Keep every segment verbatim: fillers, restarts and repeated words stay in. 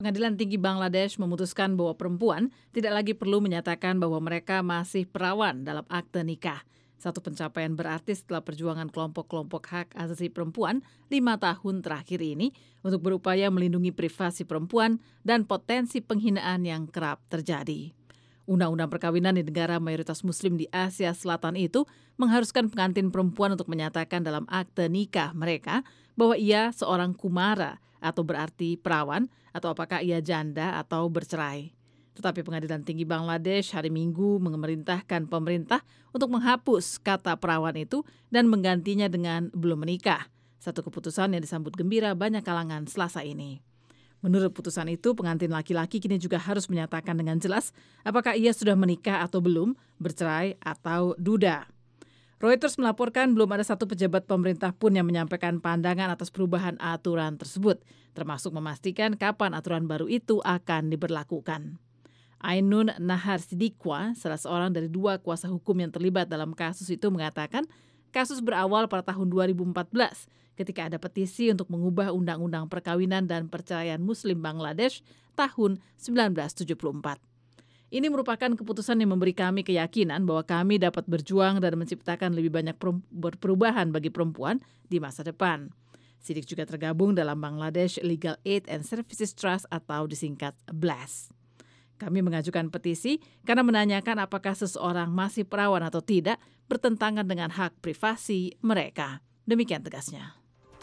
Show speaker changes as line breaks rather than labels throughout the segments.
Pengadilan Tinggi Bangladesh memutuskan bahwa perempuan tidak lagi perlu menyatakan bahwa mereka masih perawan dalam akte nikah. Satu pencapaian berarti setelah perjuangan kelompok-kelompok hak asasi perempuan lima tahun terakhir ini untuk berupaya melindungi privasi perempuan dan potensi penghinaan yang kerap terjadi. Undang-undang perkawinan di negara mayoritas muslim di Asia Selatan itu mengharuskan pengantin perempuan untuk menyatakan dalam akte nikah mereka bahwa ia seorang kumara atau berarti perawan atau apakah ia janda atau bercerai. Tetapi Pengadilan Tinggi Bangladesh hari Minggu memerintahkan pemerintah untuk menghapus kata perawan itu dan menggantinya dengan belum menikah. Satu keputusan yang disambut gembira banyak kalangan Selasa ini. Menurut putusan itu, pengantin laki-laki kini juga harus menyatakan dengan jelas apakah ia sudah menikah atau belum, bercerai atau duda. Reuters melaporkan belum ada satu pejabat pemerintah pun yang menyampaikan pandangan atas perubahan aturan tersebut, termasuk memastikan kapan aturan baru itu akan diberlakukan. Ainun Nahar Siddiqwa, salah seorang dari dua kuasa hukum yang terlibat dalam kasus itu mengatakan kasus berawal pada tahun dua ribu empat belas ketika ada petisi untuk mengubah Undang-Undang Perkawinan dan Perceraian Muslim Bangladesh tahun sembilan belas tujuh puluh empat. Ini merupakan keputusan yang memberi kami keyakinan bahwa kami dapat berjuang dan menciptakan lebih banyak perubahan bagi perempuan di masa depan. Siddiq juga tergabung dalam Bangladesh Legal Aid and Services Trust atau disingkat B L A S. Kami mengajukan petisi karena menanyakan apakah seseorang masih perawan atau tidak bertentangan dengan hak privasi mereka. Demikian tegasnya.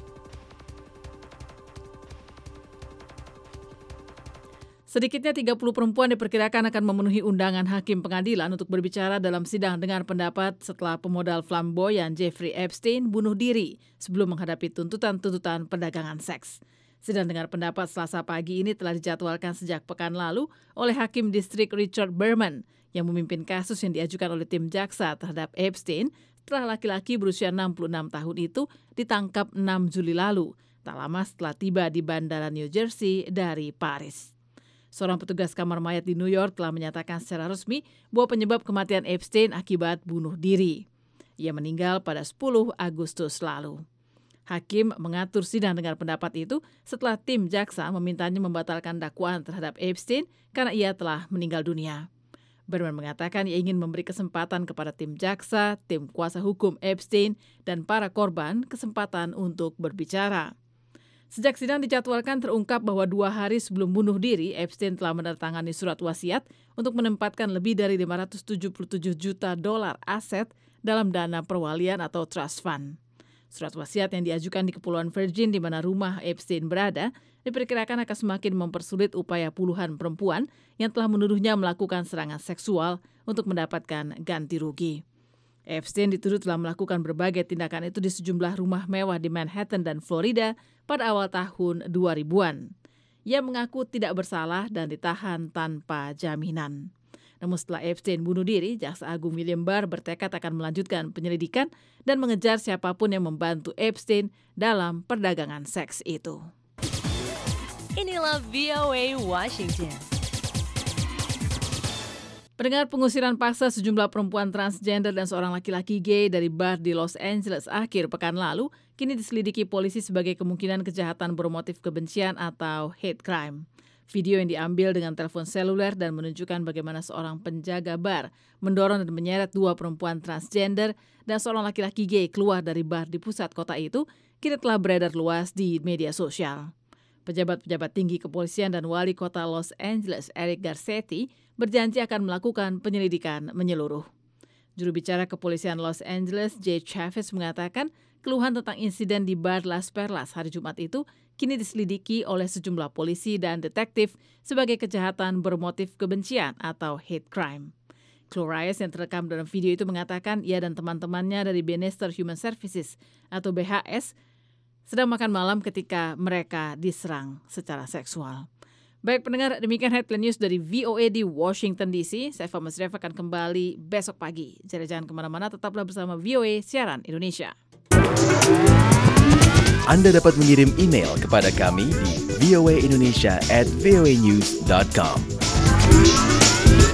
Sedikitnya tiga puluh perempuan diperkirakan akan memenuhi undangan hakim pengadilan untuk berbicara dalam sidang dengar pendapat setelah pemodal flamboyan Jeffrey Epstein bunuh diri sebelum menghadapi tuntutan-tuntutan perdagangan seks. Sidang dengar pendapat Selasa pagi ini telah dijadwalkan sejak pekan lalu oleh Hakim Distrik Richard Berman yang memimpin kasus yang diajukan oleh tim jaksa terhadap Epstein setelah laki-laki berusia enam puluh enam tahun itu ditangkap enam Juli lalu, tak lama setelah tiba di bandara New Jersey dari Paris. Seorang petugas kamar mayat di New York telah menyatakan secara resmi bahwa penyebab kematian Epstein akibat bunuh diri. Ia meninggal pada sepuluh Agustus lalu. Hakim mengatur sidang dengar pendapat itu setelah tim jaksa memintanya membatalkan dakwaan terhadap Epstein karena ia telah meninggal dunia. Berman mengatakan ia ingin memberi kesempatan kepada tim jaksa, tim kuasa hukum Epstein, dan para korban kesempatan untuk berbicara. Sejak sidang dijadwalkan terungkap bahwa dua hari sebelum bunuh diri, Epstein telah menandatangani surat wasiat untuk menempatkan lebih dari lima ratus tujuh puluh tujuh juta dolar aset dalam dana perwalian atau trust fund. Surat wasiat yang diajukan di Kepulauan Virgin di mana rumah Epstein berada diperkirakan akan semakin mempersulit upaya puluhan perempuan yang telah menuduhnya melakukan serangan seksual untuk mendapatkan ganti rugi. Epstein dituduh telah melakukan berbagai tindakan itu di sejumlah rumah mewah di Manhattan dan Florida pada awal tahun dua ribuan. Ia mengaku tidak bersalah dan ditahan tanpa jaminan. Namun setelah Epstein bunuh diri, Jaksa Agung William Barr bertekad akan melanjutkan penyelidikan dan mengejar siapapun yang membantu Epstein dalam perdagangan seks itu.
Inilah V O A Washington.
Pendengar, pengusiran paksa sejumlah perempuan transgender dan seorang laki-laki gay dari bar di Los Angeles akhir pekan lalu kini diselidiki polisi sebagai kemungkinan kejahatan bermotif kebencian atau hate crime. Video yang diambil dengan telepon seluler dan menunjukkan bagaimana seorang penjaga bar mendorong dan menyeret dua perempuan transgender dan seorang laki-laki gay keluar dari bar di pusat kota itu kini telah beredar luas di media sosial. Pejabat-pejabat tinggi kepolisian dan wali kota Los Angeles, Eric Garcetti, berjanji akan melakukan penyelidikan menyeluruh. Juru bicara kepolisian Los Angeles, Jay Chavez, mengatakan keluhan tentang insiden di bar Las Perlas hari Jumat itu kini diselidiki oleh sejumlah polisi dan detektif sebagai kejahatan bermotif kebencian atau hate crime. Chloe Reyes yang terekam dalam video itu mengatakan ia dan teman-temannya dari Bannister Human Services atau B H S sedang makan malam ketika mereka diserang secara seksual. Baik pendengar, demikian Headline News dari V O A di Washington D C. Saya Fahma Sreva akan kembali besok pagi. Jadi jangan kemana-mana, tetaplah bersama V O A Siaran Indonesia.
Anda dapat mengirim email kepada kami di voaindonesia at voanews dot com.